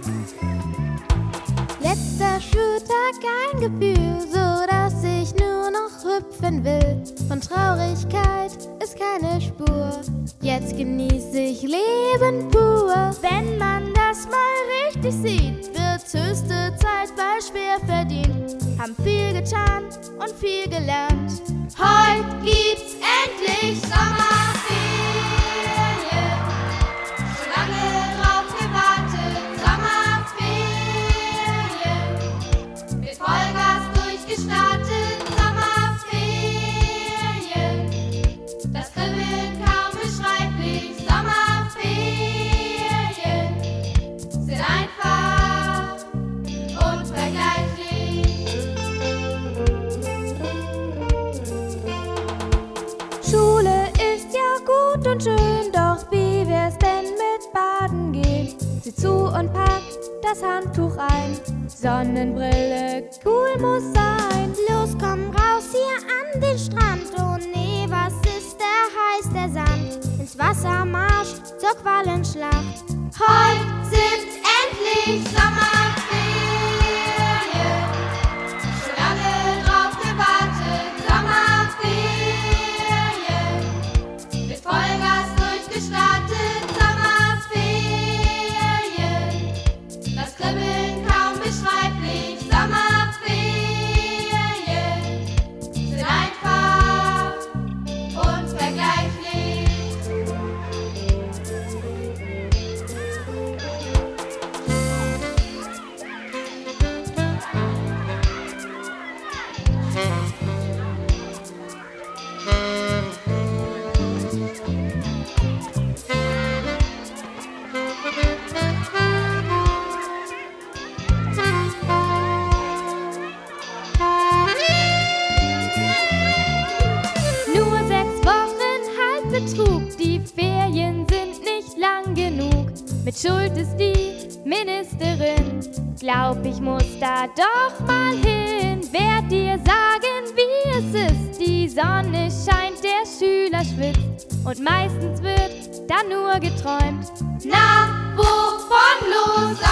Letzter Schultag, ein Gefühl, so dass ich nur noch hüpfen will. Von Traurigkeit ist keine Spur. Jetzt genieße ich Leben pur. Wenn man das mal richtig sieht, wird's höchste Zeit, weil schwer verdient. Haben viel getan und viel gelernt. Heute gibt's endlich Sommerferien. Schon lange drauf gewartet, Sommerferien. Mit Vollgas durchgestartet, Sommerferien. Das Kribbeln kaum beschreiblich, Sommerferien sind einfach unvergleichlich. Schule ist ja gut und schön, doch wie wär's denn mit Baden gehen? Sieh zu und pack das Handtuch ein. Sonnenbrille, cool muss sein. Los, komm raus hier an den Strand. Oh nee, was ist der heiß, der Sand? Ins Wasser marsch zur Qualenschlacht. Heute sind endlich Sommerferien. Schon lange drauf gewartet, Sommerferien. Mit Vollgas durchgestartet, Sommerferien. Das Kribbeln kaum beschreiblich, Sommerferien sind einfach unvergleichlich. Nur 6 Wochen Halbbetrug, die Ferien sind nicht lang genug. Mit Schuld ist die Ministerin, glaub ich muss da doch mal hin. Werd dir sagen, wie es ist, die Sonne scheint, der Schüler schwitzt und meistens wird dann nur geträumt. Na, wovon los?